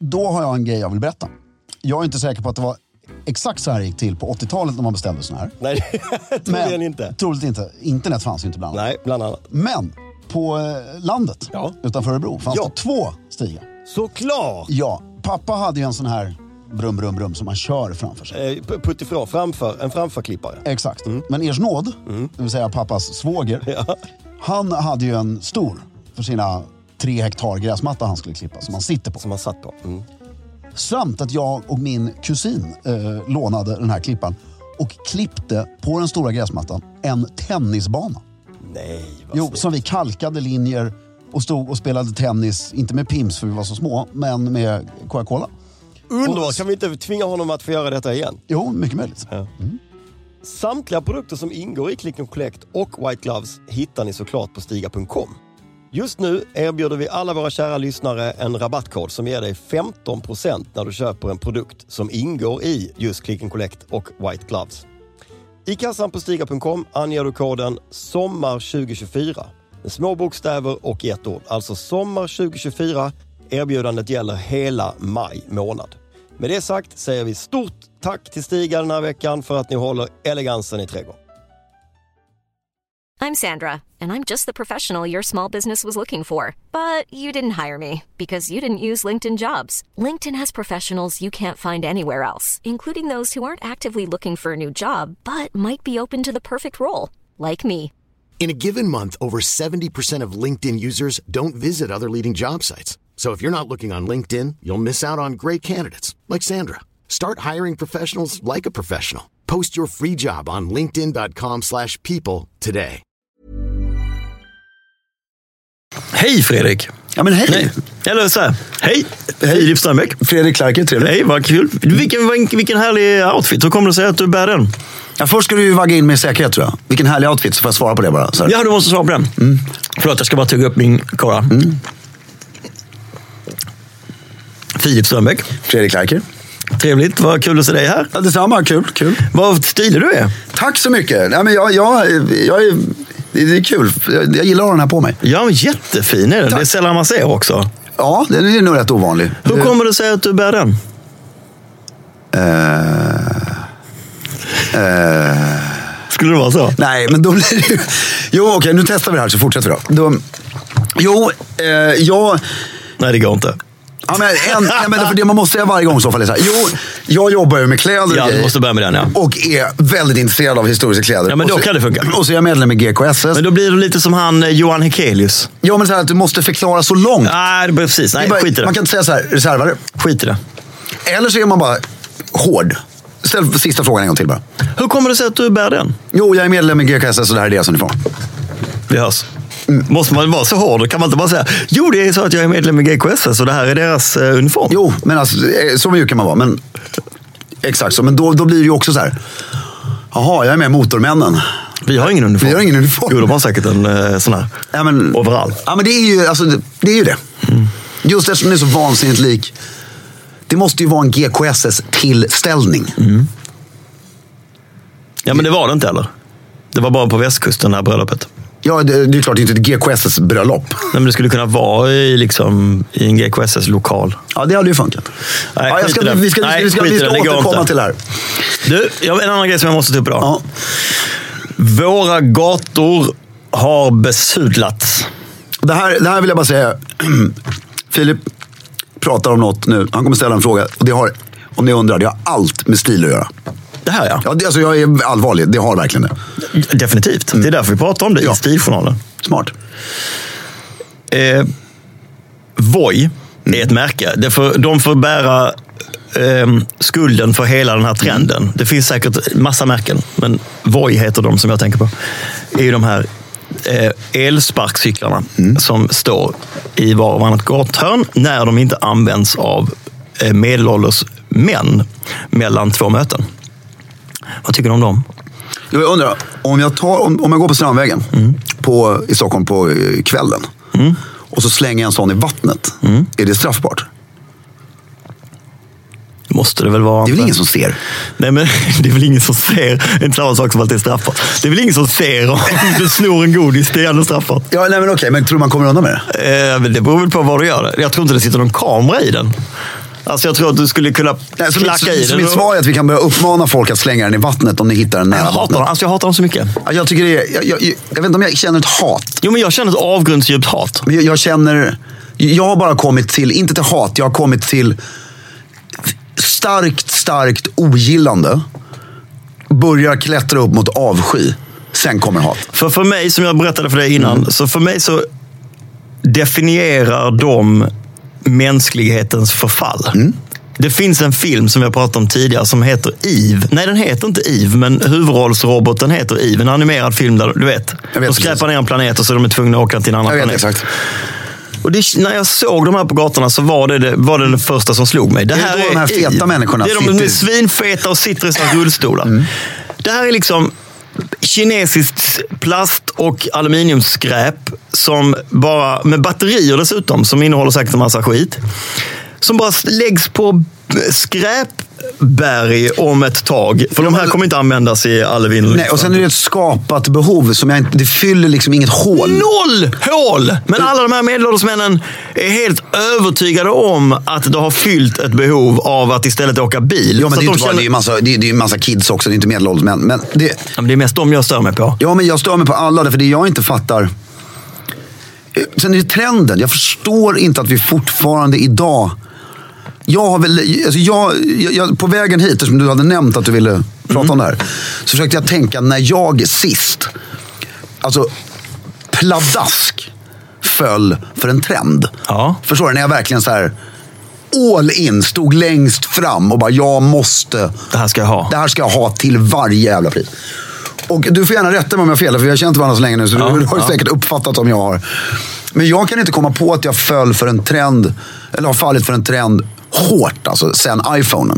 då har jag en grej jag vill berätta. Jag är inte säker på att det var exakt så här det gick till på åttiotalet när man beställde sån här. Nej, troligen inte. Troligt inte. Internet fanns ju inte bland annat. Nej, bland annat. Men på eh, landet Ja. utanför Örebro fanns Ja. det två stigar. Såklart! Ja, pappa hade ju en sån här brum, brum, brum som man kör framför sig. Eh, puttifrån, framför, en framförklippare. Exakt. Men Ers nåd, det vill säga pappas svåger, Ja. han hade ju en stor för sina tre hektar gräsmatta han skulle klippa som han sitter på. Som man satt på. Mm. Samt att jag och min kusin eh, lånade den här klippan och klippte på den stora gräsmattan en tennisbana. Nej, vad Jo, snyggt. som vi kalkade linjer och stod och spelade tennis, inte med Pims för vi var så små, men med Coca-Cola. Underbart, kan vi inte tvinga honom att få göra detta igen? Jo, mycket möjligt. Ja. Samtliga produkter som ingår i Click and Collect och White Gloves hittar ni såklart på stiga punkt com. Just nu erbjuder vi alla våra kära lyssnare en rabattkod som ger dig femton procent när du köper en produkt som ingår i just Click and Collect och White Gloves. I kassan på stiga punkt com anger du koden sommar tjugo tjugofyra med små bokstäver och i ett ord. Alltså sommar tjugo tjugofyra. Erbjudandet gäller hela maj månad. Med det sagt säger vi stort tack till Stiga den här veckan för att ni håller elegansen i trädgården. I'm Sandra, and I'm just the professional your small business was looking for. But you didn't hire me because you didn't use LinkedIn Jobs. LinkedIn has professionals you can't find anywhere else, including those who aren't actively looking for a new job, but might be open to the perfect role, like me. In a given month, over seventy percent of LinkedIn users don't visit other leading job sites. So if you're not looking on LinkedIn, you'll miss out on great candidates like Sandra. Start hiring professionals like a professional. Post your free job on linkedin dot com slash people today. Hej Fredrik! Ja, men hej! Nej. Eller så här, hej! Filip Strömbäck. Fredrik Klarke, trevligt. Hej, vad kul! Vilken, vilken härlig outfit. Hur kommer det sig att du bär den? Ja, först ska du ju vagga in med säkerhet, tror jag. Vilken härlig outfit, så får jag svara på det bara. Så här. Ja, du måste svara på den. Mm. Förlåt, jag ska bara tugga upp min kora. Mm. Filip Strömbäck. Fredrik Klarke. Trevligt, vad kul att se dig här. Ja, detsamma, kul, kul. Vad stilig du är. Tack så mycket. Ja, men jag, jag, jag är, det är kul. Jag, jag gillar att ha den här på mig. Ja, jättefin är den. Tack. Det är sällan man ser också. Ja, den är nog rätt ovanlig. Hur kommer det sig att du bär den? Uh, uh, Skulle det vara så? nej, men då blir det ju... Jo, okej, nu testar vi det här så fortsätter vi då. då jo, uh, jag... Nej, det går inte. Ja, men, en, ja, men för det man måste säga varje gång så fall är så här. Jo, jag jobbar ju med kläder. Ja, du måste börja med den, ja. Och är väldigt intresserad av historiska kläder. Ja, men då och så, kan det funka. Och så är jag medlem i G K S S. Men då blir du lite som han eh, Johan Hekelius. Ja, men så här att du måste förklara så långt. Nej, det blir precis. Nej, Det är bara, skit i det. man kan inte säga så här, reservare. Skit i det. Eller så är man bara hård. Ställ sista frågan en gång till bara. Hur kommer det sig att du bär den? Jo, jag är medlem i G K S S och det här är det som ni får. Vi hörs. Mm. Måste man vara så hård? Kan man inte bara säga, jo, det är så att jag är medlem i G K S S och det här är deras uh, uniform? Jo, men alltså, så mjuk kan man vara. Men, exakt så. Men då, då blir det ju också så här. Jaha, jag är med Motormännen. Vi har ingen uniform. Vi har ingen uniform. Jo, de har säkert en uh, sån här. Ja, men, overall. Ja, men det är ju, alltså, det, det, är ju det. Mm. Just eftersom det är så vansinnigt lik. Det måste ju vara en G K S S-tillställning. Mm. Ja, men det var det inte heller. Det var bara på västkusten, det här bröllopet. Ja, det, det är klart inte ett G K S S-bröllop. Nej, men det skulle kunna vara i, liksom, i en G K S S-lokal. Ja, det hade ju funkat. Nej, ja, jag ska, skit i det. vi ska, Nej, vi ska, skit vi i ska det. Det går återkomma inte. till det här. Du, jag har en annan grej som jag måste ta upp idag. Ja. Våra gator har besudlats. Det här, det här vill jag bara säga. Filip pratar om något nu. Han kommer ställa en fråga. Och det har, om ni undrar, det har allt med stil att göra. Det här, ja. Ja, det, alltså jag är allvarlig. Det har verkligen det. Definitivt. Det är därför vi pratar om det Ja. i Stiljournalen. Smart. Eh, Voi är ett märke. Det får, de får bära eh, skulden för hela den här trenden. Det finns säkert massa märken, men Voi heter de som jag tänker på. Det är ju de här eh, elsparkcyklarna mm. som står i var och varannat gathörn när de inte används av eh, medelålders män mellan två möten. Vad tycker du om dem? Jag undrar, om jag, tar, om, om jag går på Strandvägen mm. på, i Stockholm på kvällen mm. och så slänger jag en sån i vattnet. Mm. Är det straffbart? Måste det väl vara. Det är väl ingen som ser? Nej, men det är väl ingen som ser. En samma sak som att det är straffbart. Det är väl ingen som ser om du snor en godis. Det är ändå straffbart. Ja, nej, men okej. Men tror du man kommer undan med det? Eh, det beror väl på vad du gör. Jag tror inte det sitter någon kamera i den. Alltså jag tror att du skulle kunna Nej, så klacka mitt, i så den. Mitt svar är att vi kan börja uppmana folk att slänga den i vattnet om ni hittar den nära jag hatar vattnet. dem. Alltså jag hatar dem så mycket. Ja, jag tycker det är, jag, jag, jag vet inte om jag känner ett hat. Jo, men jag känner ett avgrundsdjupt hat. Men jag, jag känner, jag har bara kommit till, inte till hat, jag har kommit till starkt, starkt ogillande. Börjar klättra upp mot avsky. Sen kommer hat. För för mig, som jag berättade för dig innan, mm. så för mig så definierar de mänsklighetens förfall. Mm. Det finns en film som jag pratade om tidigare som heter Eve. Nej, den heter inte Eve, men huvudrollsroboten heter Eve. En animerad film där, du vet, jag vet de skräpar ner en planet och så är de tvungna att åka till en annan jag planet. Vet, exakt. Och det, när jag såg de här på gatorna så var det det, var det, det första som slog mig. Det, det här är då de här feta Eve. människorna Det är de, de är svinfeta och sitter i sina rullstolar. Mm. Det här är liksom kinesiskt plast- och aluminiumskräp som bara, med batterier dessutom, som innehåller säkert en massa skit, som bara läggs på skräpberg om ett tag. För de här kommer inte användas i Alvin. Nej, och sen är det ett skapat behov som jag inte, det fyller liksom inget hål. Noll hål! Men alla de här medelåldersmännen är helt övertygade om att det har fyllt ett behov av att istället åka bil. Ja, men det är, de inte bara, känner... det är massa, det är, det är massa kids också, det är inte medelåldersmän. Men det... Ja, men det är mest de jag stör mig på. Ja, men jag stör mig på alla, för det jag inte fattar. Sen är det trenden. Jag förstår inte att vi fortfarande idag... Jag har väl, alltså jag, jag, på vägen hit, som du hade nämnt att du ville prata mm. om det här, så försökte jag tänka när jag sist, alltså pladask, föll för en trend. Ja. Förstår du? När jag verkligen så här all in, stod längst fram och bara, jag måste, det här ska jag ha. Det här ska jag ha till varje jävla pris. Och du får gärna rätta mig om jag har fel, för vi har känt varandra så länge nu, så ja, du har ja. säkert uppfattat om jag har. Men jag kan inte komma på att jag föll för en trend, eller har fallit för en trend hårt, alltså sen iPhonen.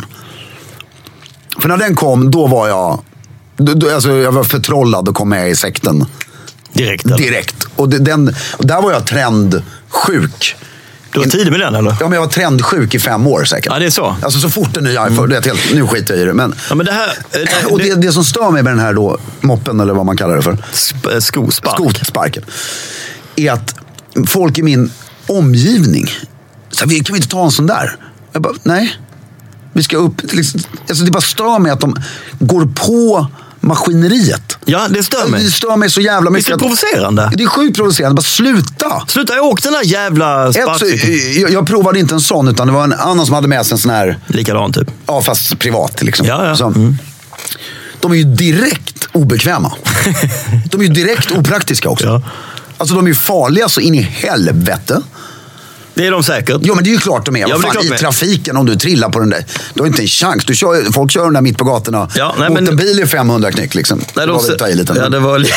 För när den kom, då var jag då, alltså jag var förtrollad och kom med i sekten. Direkt? Eller? Direkt. Och, det, den, och där var jag trendsjuk. Du var tidig med den, eller? Ja, men jag var trendsjuk i fem år säkert. Ja, det är så. Alltså så fort en ny iPhone, mm. det är helt, nu skiter jag i det. Men, ja, men det här, det, och det, det som stör mig med den här då, moppen eller vad man kallar det för. Sp- skospark. Skosparken. Är att folk i min omgivning, så här, vi kan vi inte ta en sån där? Jag bara, nej. Vi ska upp, liksom, alltså det bara stör mig att de går på maskineriet. Ja, det stör mig. Det stör mig så jävla mycket. Det är provocerande. Det är sjukt provocerande. Bara sluta. Sluta, åk den här jävla sparkcykeln. Jag, jag provade inte en sån, utan det var en annan som hade med sig en sån här. Likadan typ. Ja, fast privat liksom. Ja, ja. Så, mm. De är ju direkt obekväma. De är ju direkt opraktiska också. Ja. Alltså de är ju farliga så in i helvete. Det är de säkert. Jo, men det är ju klart de är. Ja, Fan, är i med. trafiken, om du trillar på den där, du har inte en chans. Du kör, folk kör den där mitt på gatorna. Ja, nej, mot men... en bil i femhundra knyck liksom. Nej, det var väl ta i lite. Ja, det var lite...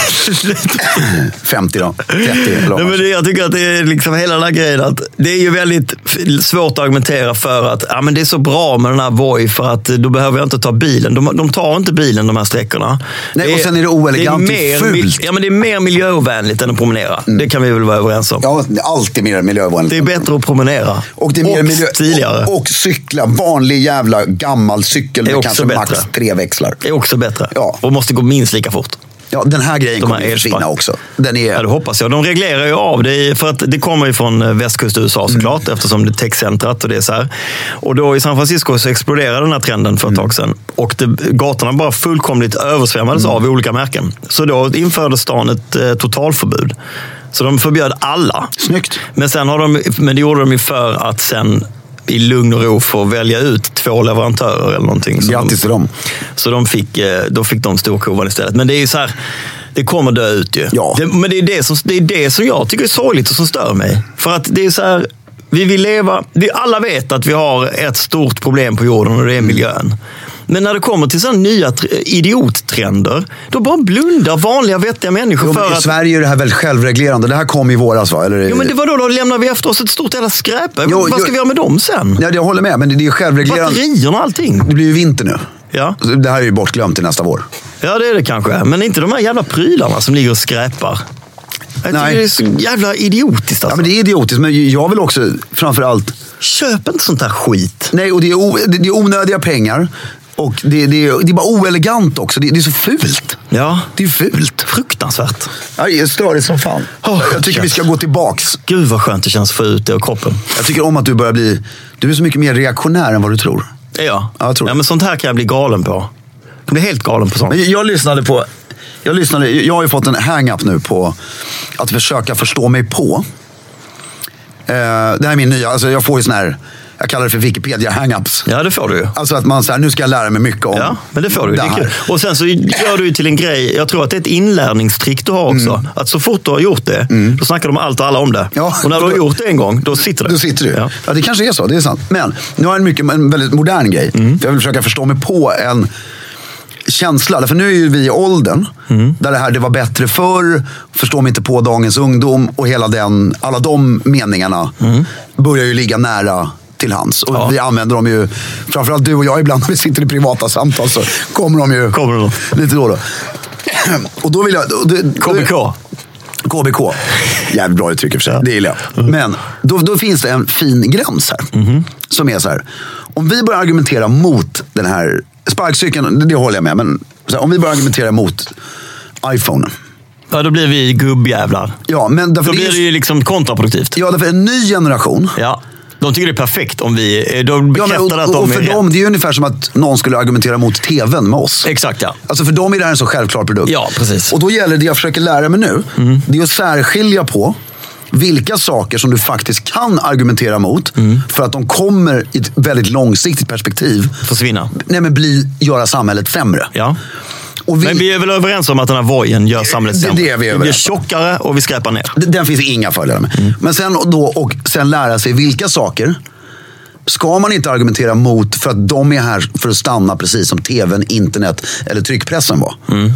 femtio då. trettio. Nej, men det, jag tycker att det är liksom hela den här grejen att det är ju väldigt svårt att argumentera för att ja, men det är så bra med den här Voi för att då behöver jag inte ta bilen. De, de tar inte bilen de här sträckorna. Nej, det är, och sen är det oelegant, det är mer, fult. Ja, men det är mer miljöovänligt än att promenera. Mm. Det kan vi väl vara överens om. Ja, det är alltid mer miljövänligt. Det är bättre att promenera. Och, det är mer och miljö- stiligare. Och, och cykla. Vanlig jävla gammal cykel med kanske bättre. max tre växlar. Det är också bättre. Ja. Och måste gå minst lika fort. Ja, den här grejen De kommer att försvinna också. Den är... Ja, det hoppas jag. De reglerar ju av det, för att det kommer ju från västkust U S A såklart, mm. eftersom det är techcentrat och det är så här. Och då i San Francisco så exploderade den här trenden för ett mm. tag sedan. Och det, gatorna bara fullkomligt översvämmades mm. av i olika märken. Så då införde stan ett eh, totalförbud. Så de förbjöd alla. Snyggt. Men, sen har de, men det gjorde de ju för att sen i lugn och ro få välja ut två leverantörer eller någonting. Grattis till dem. Så de fick, då fick de storkovan istället. Men det är ju så här, det kommer dö ut ju. Ja. Det, men det är det, som, det är det som jag tycker är sorgligt och som stör mig. För att det är så här, vi vill leva, vi alla vet att vi har ett stort problem på jorden och det är miljön. Men när det kommer till sådana nya idiottrender, då bara blundar vanliga vettiga människor jo, för i att... Sverige är det här väldigt självreglerande. Det här kom i våras, va? Eller... Jo, men det var då, då lämnar vi efter oss ett stort jävla skräp. Jo, Vad ska jo... vi göra med dem sen? Ja, jag håller med, men det är självreglerande. Batterierna och allting. Det blir ju vinter nu. Ja. Det här är ju bortglömt till nästa vår. Ja, det är det kanske. Men inte de här jävla prylarna som ligger och skräpar. Jag tycker det är så jävla idiotiskt. Alltså. Ja, men det är idiotiskt. Men jag vill också, framförallt... Köp inte sånt här skit. Nej, och det är, o, det är onödiga pengar. Och det, det, är, det är bara oelegant också. Det, det är så fult. Ja. Det är fult. Fruktansvärt. Ja, det är störigt som fan. Oh, jag tycker yes. vi ska gå tillbaks. Gud vad skönt det känns att få ut det ur kroppen. Jag tycker om att du börjar bli... Du är så mycket mer reaktionär än vad du tror. Ja, ja. Ja, jag tror ja men sånt här kan jag bli galen på. Jag blir helt galen på sånt. Men jag, jag lyssnade på... Jag, lyssnade, jag har ju fått en hang-up nu på att försöka förstå mig på. Eh, det här är min nya... Alltså jag får ju sån här... Jag kallar det för Wikipedia hang-ups. Ja, det får du ju. Alltså att man säger, nu ska jag lära mig mycket om Ja, men det får du. det Det är här. kul. Och sen så gör du ju till en grej, jag tror att det är ett inlärningstrick du har också. Mm. Att så fort du har gjort det, mm. då snackar de allt och alla om det. Ja, och när du har gjort det en gång, då sitter det. Då sitter du. Ja. Ja, det kanske är så, det är sant. Men nu har jag en, mycket, en väldigt modern grej. Mm. För jag vill försöka förstå mig på en känsla. För nu är ju vi i åldern mm. där det här, det var bättre förr, förstår mig inte på dagens ungdom och hela den, alla de meningarna mm. börjar ju ligga nära till hands. Och ja. vi använder dem ju, framförallt du och jag ibland när vi sitter i privata samtal så kommer de ju kommer de. lite då då. Och då vill jag... Då, då, K B K. K B K. Jävligt bra uttryck i och för sig. Ja. Det gillar jag. Mm. Men då, då finns det en fin gräns här. Mm. Som är så här. Om vi börjar argumentera mot den här sparkcykeln, det håller jag med. Men så här, om vi börjar argumentera mot iPhonen. Ja, då blir vi gubbjävlar. Ja, men därför då blir det ju liksom kontraproduktivt. Ja, därför en ny generation. Ja. De tycker det är perfekt om vi... De bekräftar ja, men, och, att de och för är dem, det är ju ungefär som att någon skulle argumentera mot tvn med oss. Exakt, ja. Alltså för dem är det här en så självklar produkt. Ja, precis. Och då gäller det jag försöker lära mig nu, mm. det är att särskilja på vilka saker som du faktiskt kan argumentera mot mm. för att de kommer i ett väldigt långsiktigt perspektiv försvinna. Nej, men bli, göra samhället sämre. Ja. Och vi, men vi är väl överens om att den här vojen gör samhället sämre. Det, det är vi överens. Det blir tjockare och vi skräpar ner. Den finns inga fördelar med. Mm. Men sen, då, och sen lära sig vilka saker ska man inte argumentera mot för att de är här för att stanna precis som tvn, internet eller tryckpressen var. Mm.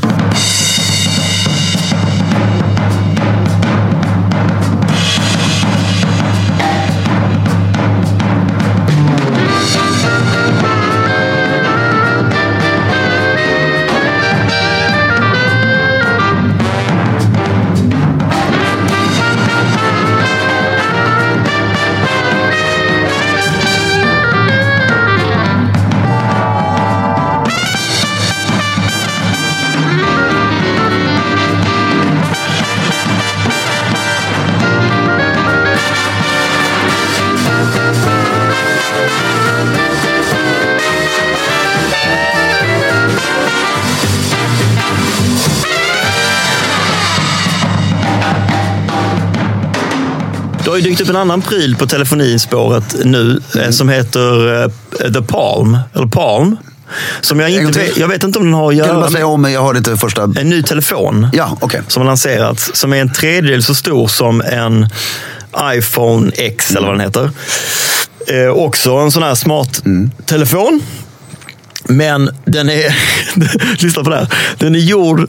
Det har ju dykt upp en annan pryl på telefonispåret nu mm. som heter uh, The Palm, eller Palm. Som jag inte vet, jag vet inte om den har att göra kan du bara säga om, jag hörde inte första... En ny telefon ja, okay. som har lanserats, som är en tredjedel så stor som en iPhone X mm. eller vad den heter. Eh, också en sån här smart mm. telefon. Men den är, lyssna på det här, den är gjord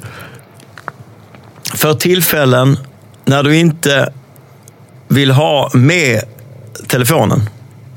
för tillfällen när du inte vill ha med telefonen.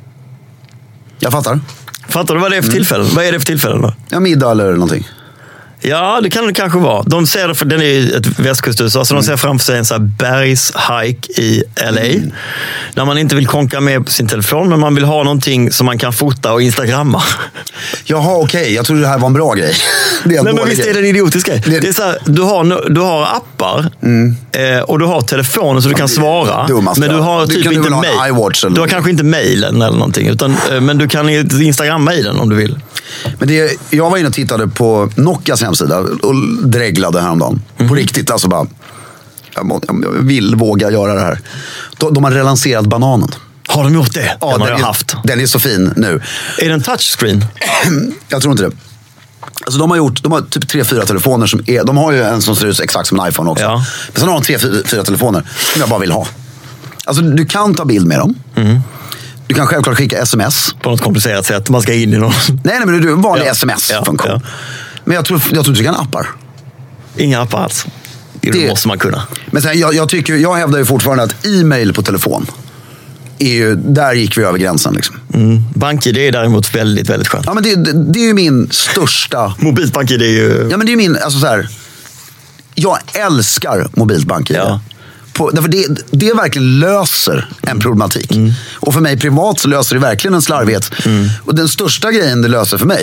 Jag fattar. Fattar du vad det är för tillfällen? Mm. Vad är det för tillfällen då? Ja, middag eller någonting. Ja, det kan det kanske vara. De ser det för, den är ju ett västkustshus, så mm. de ser framför sig en så här bergshike i L A. Mm. Där man inte vill konka med sin telefon, men man vill ha någonting som man kan fota och instagramma. Jaha, okej. Okay. Jag trodde det här var en bra grej. Det är en Nej, men visst är det en idiotisk grej. Det, det är så här, du har, du har appar mm. eh, och du har telefonen så du kan svara. Dummaste. Men du har du typ kan inte mail. Du har kanske inte mailen eller någonting. Utan, eh, men du kan instagramma i den om du vill. Men det, jag var inne och tittade på Nokias hemsida och dreglade häromdagen. Mm. På riktigt, alltså bara jag, må, jag vill våga göra det här. De, de har relanserat bananen. Har de gjort det? Ja, den, den, har jag är, haft. Den är så fin nu. Är den touchscreen? Jag tror inte det. Alltså de har gjort, de har typ tre, fyra telefoner som är, de har ju en som ser ut exakt som en iPhone också. Ja. Men sen har de tre, fyra, fyra telefoner som jag bara vill ha. Alltså du kan ta bild med dem. Mm. Du kan självklart skicka sms. På något komplicerat sätt. Man ska in i någon... Nej, nej men du är en vanlig ja. sms-funktion. Ja. Ja. Men jag tror, jag tror du kan appar. Inga appar alls. Det, det måste man kunna. Men sen, jag, jag, tycker, jag hävdar ju fortfarande att e-mail på telefon är ju, där gick vi över gränsen liksom. Mm. BankID är däremot väldigt, väldigt skönt. Ja, men det, det, det är ju min största... Mobilt BankID är ju... Ja, men det är min, alltså så här... Jag älskar mobilt BankID. Ja. På, därför det, det verkligen löser en problematik. Mm. Och för mig privat så löser det verkligen en slarvighet. Mm. Och den största grejen det löser för mig,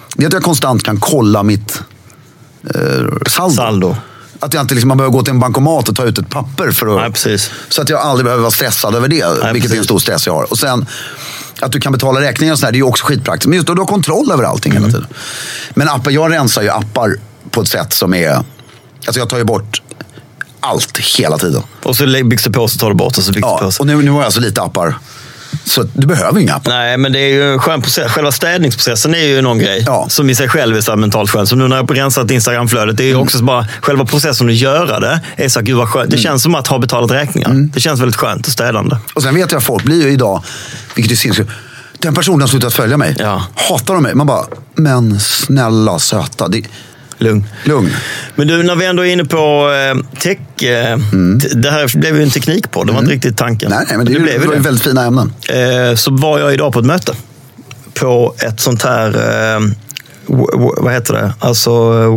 Det är att jag konstant kan kolla mitt eh, saldo. Saldo. Att jag inte liksom, man behöver gå till en bankomat och ta ut ett papper för att... Nej, precis. Så att jag aldrig behöver vara stressad över det, Nej, vilket precis. är en stor stress jag har. Och sen att du kan betala räkningar och sådär, det är ju också skitpraktiskt. Men just då, du har kontroll över allting mm. hela tiden. Men appar, jag rensar ju appar på ett sätt som är... Alltså jag tar ju bort allt hela tiden. Och så byggs det på så tar du bort och så byggs ja, det på. Så. Och nu, nu har jag alltså lite appar. Så du behöver inga appar. Nej, men det är ju en skön process. Själva städningsprocessen är ju någon grej ja. som i sig själv är så mentalt skön. Så nu när jag har rensat Instagramflödet, det är ju mm. också bara själva processen att göra det är så, gud vad skönt. Det mm. känns som att ha betalat räkningar. Mm. Det känns väldigt skönt och städande. Och sen vet jag att folk blir ju idag, vilket är sinnessjukt, den personen har slutat följa mig. Ja. Hatar de mig? Man bara, men snälla söta. Det... Lugn. Lugn. Men du, när vi ändå är inne på eh, tech, eh, mm. t- det här blev ju en teknik på, det var mm. inte riktigt tanken. Nej, nej men det, det blev ju det. Väldigt fina ämnen. Eh, så var jag idag på ett möte. På ett sånt här, eh, w- w- vad heter det? Alltså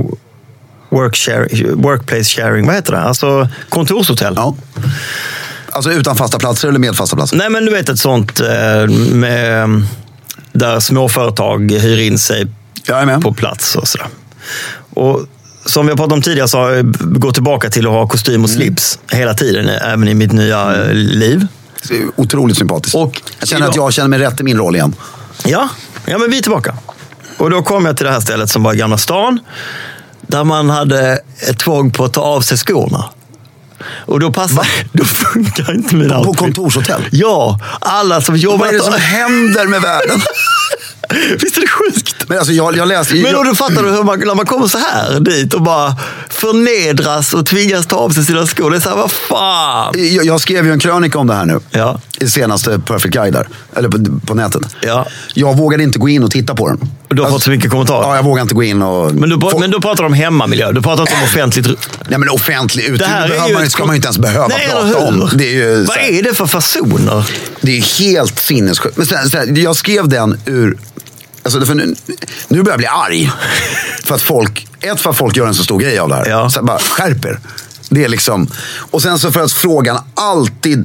work sharing, workplace sharing, vad heter det? Alltså kontorshotell. Ja. Alltså utan fasta platser eller med fasta platser? Nej, men du vet ett sånt eh, med, där småföretag hyr in sig på plats och sådär. Och som vi har pratat om tidigare så har jag gått tillbaka till att ha kostym och slips mm. hela tiden, även i mitt nya mm. liv. Det är otroligt sympatiskt. Och jag känner att jag känner mig rätt i min roll igen. Ja, ja men vi är tillbaka. Och då kom jag till det här stället som var i Gamla stan, där man hade ett tvång på att ta av sig skorna. Och då passar, då funkar inte min outfit. På kontorshotell? Ja, alla som jobbar... Vad är det som händer med världen? Visst är det sjukt? Men alltså jag, jag läste... Men då, då fattar du hur man, när man kommer så här dit och bara förnedras och tvingas ta av sig sina skor. Det är så här, vad fan? Jag, jag skrev ju en krönika om det här nu. Ja. I senaste Perfect Guide där. Eller på, på nätet. Ja. Jag vågade inte gå in och titta på den. Och du har alltså, fått så mycket kommentarer? Ja, jag vågar inte gå in och... Men du, få... men du pratar om hemmamiljö. Du pratar inte om offentligt... Nej, men offentlig utrymme behöver man, ska man ju inte ens behöva Nej, prata om. Det är ju, vad är det för fasoner? Det är helt sinnessjukt. Men så här, så här, jag skrev den ur... Alltså, för nu, nu börjar jag bli arg. För att folk... Ett, för att folk gör en så stor grej av det här. Ja. Så här, bara, skärp er. Det är liksom... Och sen så för att frågan alltid...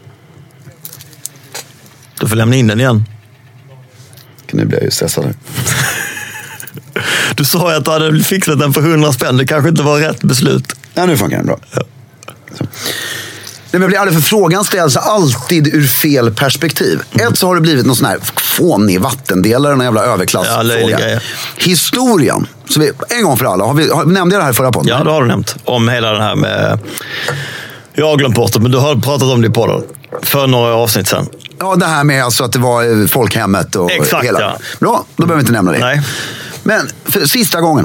Du får lämna in den igen. Nu blir jag ju stressad här. Du sa ju att du hade fixat den för hundra spänn. Det kanske inte var rätt beslut. Ja, nu funkar den bra. Ja. Så. Nej, men jag blir aldrig för frågan ställs alltid ur fel perspektiv. Mm. Ett, så har det blivit någon sån här fånig vattendelare, någon jävla överklassfråga. Ja, historien. Så vi, en gång för alla, har vi, har, nämnde jag det här förra podden? Ja, det har du nämnt. Om hela det här med... Jag har glömt bort det, men du har pratat om det i podden. För några avsnitt sedan. Ja, det här med alltså att det var folkhemmet och exakt, hela. Ja. Bra, då behöver vi inte nämna det. Nej. Men för sista gången.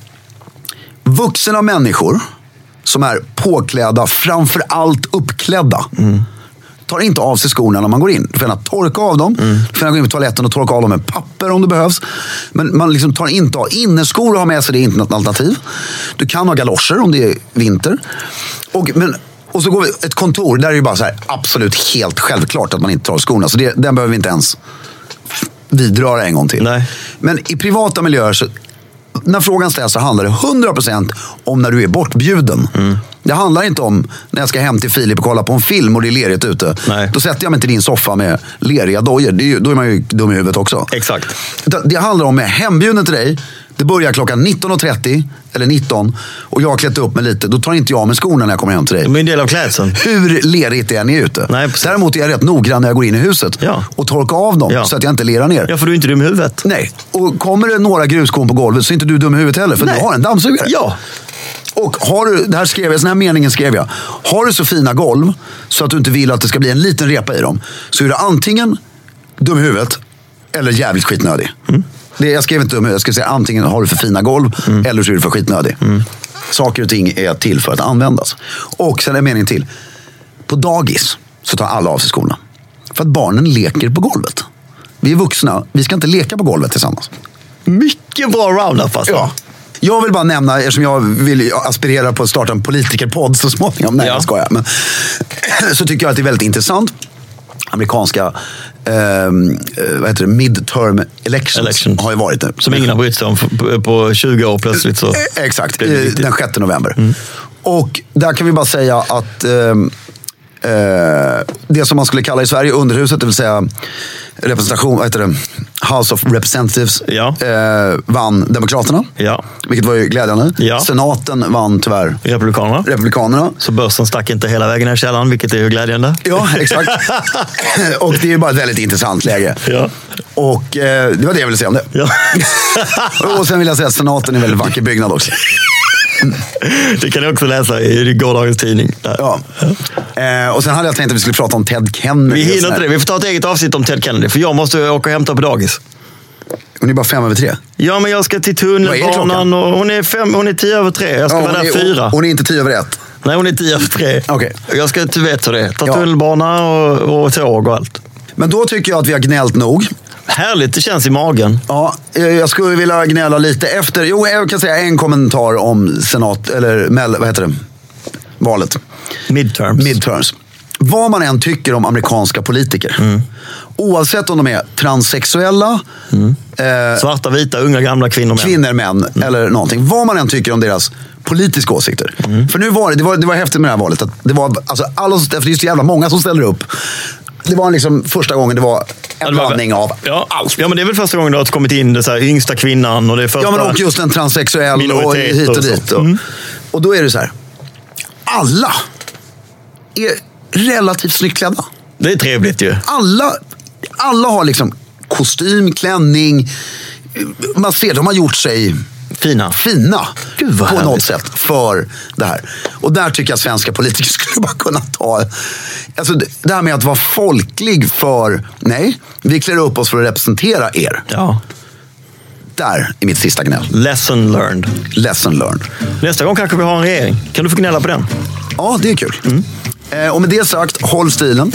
Vuxna människor som är påklädda, framför allt uppklädda. Mm. Tar inte av sig skorna när man går in. Du får gärna torka av dem. Mm. Du får gärna gå in på toaletten och torka av dem med papper om det behövs. Men man liksom tar inte av innerskor och har med sig, det är inte något alternativ. Du kan ha galoscher om det är vinter. Och, men, och så går vi ett kontor, där är det bara så här absolut helt självklart att man inte tar av skorna. Så det, den behöver vi inte ens vidröra en gång till. Nej. Men i privata miljöer så, när frågan ställs så handlar det hundra procent om när du är bortbjuden. Mm. Det handlar inte om när jag ska hem till Filip och kolla på en film och det är lerigt ute. Nej. Då sätter jag mig till din soffa med leriga dojor. Det är ju, då är man ju dum i huvudet också. Exakt. Det handlar om att hembjuden till dig. Det börjar klockan nitton och trettio eller nitton och jag har klätt upp mig lite. Då tar inte jag med skorna när jag kommer hem till dig. Det är en del av klädseln. Hur lerigt är ni ute? Nej, däremot är jag rätt noggrann när jag går in i huset. Ja. Och torkar av dem, ja. Så att jag inte lerar ner. Ja, för du är inte dum i huvudet. Nej. Och kommer det några gruskorn på golvet så är inte du dum i huvudet heller. För Nej. Du har en dammsugare. Ja. Och har du, det här skrev jag, den här meningen skrev jag. Har du så fina golv så att du inte vill att det ska bli en liten repa i dem, så är du antingen dum i huvudet eller jävligt skitnödig. Mm. Det, jag skrev inte dum i huvudet, jag ska säga antingen har du för fina golv mm. eller så är du för skitnödig. Mm. Saker och ting är till för att användas. Och sen är meningen till. På dagis så tar alla av sig skorna. För att barnen leker på golvet. Vi är vuxna, vi ska inte leka på golvet tillsammans. Mycket bra roundup alltså. Ja. Jag vill bara nämna, eftersom jag vill aspirera på att starta en politikerpodd så småningom. Nej, ja. jag skojar. Men, så tycker jag att det är väldigt intressant. Amerikanska eh, vad heter det? midterm elections, elections har ju varit nu. Som ingen har brytt sig om på, på tjugo år plötsligt. Så Exakt, den sjätte november. Mm. Och där kan vi bara säga att eh, eh, det som man skulle kalla i Sverige underhuset, det vill säga representation, vad heter det? House of Representatives, Ja. eh, vann Demokraterna. Ja. Vilket var ju glädjande. Ja. Senaten vann tyvärr Republikanerna. Republikanerna. Så börsen stack inte hela vägen ner i källaren, vilket är ju glädjande. Ja, exakt. Och det är ju bara ett väldigt intressant läge. Ja. Och eh, det var det jag ville säga om det. Ja. Och sen vill jag säga att senaten är en väldigt vacker byggnad också. Det kan ni också läsa i gårdagens tidning. Där. Ja. Eh, och sen hade jag tänkt att vi skulle prata om Ted Kennedy. Vi hinner inte det. Vi får ta ett eget avsnitt om Ted Kennedy. För jag måste åka och hämta på dagis. Hon är bara fem över tre. Ja, men jag ska till Vad är tunnelbanan klockan? och hon är, fem, hon är tio över tre. Jag ska Ja, vara hon där är, fyra. Hon, hon är inte tio över ett. Nej, hon är tio över tre. Okej. Jag ska, du vet hur det är. Ta Ja. tunnelbana och, och tåg och allt. Men då tycker jag att vi har gnällt nog. Härligt, det känns i magen. Ja, jag skulle vilja gnälla lite efter. Jo, jag kan säga en kommentar om senat, eller mell, vad heter det? Valet. Midterms. Midterms. Vad man än tycker om amerikanska politiker. Mm. Oavsett om de är transsexuella, mm. eh, svarta, vita, unga, gamla kvinnor, män. Kvinnor, män mm. eller någonting. Vad man än tycker om deras politiska åsikter. Mm. För nu var det, det var, det var häftigt med det här valet. Att det var, alltså, alla, för det är så jävla många som ställer upp. Det var liksom första gången det var en ja, det var, blandning av ja, allt. Ja, men det är väl första gången du har kommit in det så här, yngsta kvinnan och det är första... Ja, men och just en transsexuell och hit och, och dit. Och, mm. och då är det så här. Alla är relativt snyggt klädda. Det är trevligt ju. Alla, alla har liksom kostym, klänning. Man ser, de har gjort sig fina, fina Gud, på härligt. något sätt för det här. Och där tycker jag svenska politiker skulle bara kunna ta... Alltså det här med att vara folklig för... Nej, vi klär upp oss för att representera er. Ja. Där är mitt sista gnäll. Lesson learned. Lesson learned. Nästa gång kanske vi har en regering. Kan du få gnälla på den? Ja, det är kul. Mm. Eh, och med det sagt, håll stilen.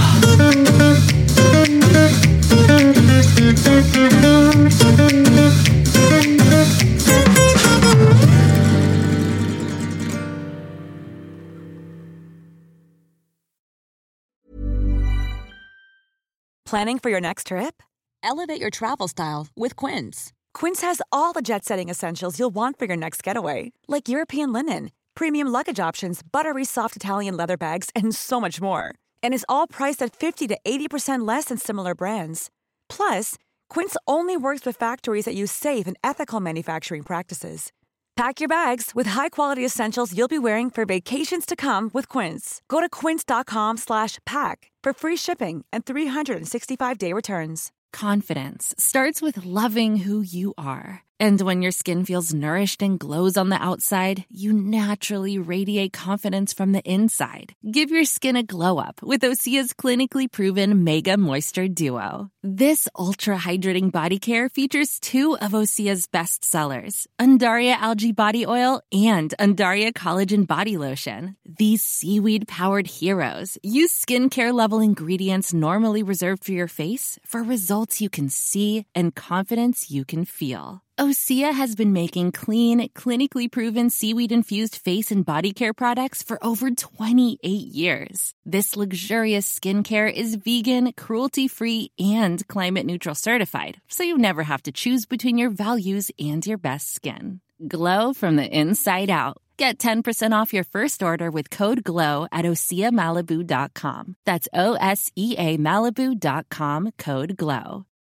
Planning for your next trip? Elevate your travel style with Quince. Quince has all the jet-setting essentials you'll want for your next getaway, like European linen, premium luggage options, buttery soft Italian leather bags, and so much more. And is all priced at fifty to eighty percent less than similar brands. Plus, Quince only works with factories that use safe and ethical manufacturing practices. Pack your bags with high-quality essentials you'll be wearing for vacations to come with Quince. Go to quince.com slash pack for free shipping and three sixty-five day returns. Confidence starts with loving who you are. And when your skin feels nourished and glows on the outside, you naturally radiate confidence from the inside. Give your skin a glow up with Osea's clinically proven Mega Moisture Duo. This ultra-hydrating body care features two of Osea's best sellers, Undaria Algae Body Oil and Undaria Collagen Body Lotion. These seaweed-powered heroes use skincare-level ingredients normally reserved for your face for results you can see and confidence you can feel. Osea has been making clean, clinically proven seaweed-infused face and body care products for over twenty-eight years. This luxurious skincare is vegan, cruelty-free, and climate-neutral certified, so you never have to choose between your values and your best skin. Glow from the inside out. Get ten percent off your first order with code GLOW at osea malibu dot com. That's O S E A Malibu dot com, code GLOW.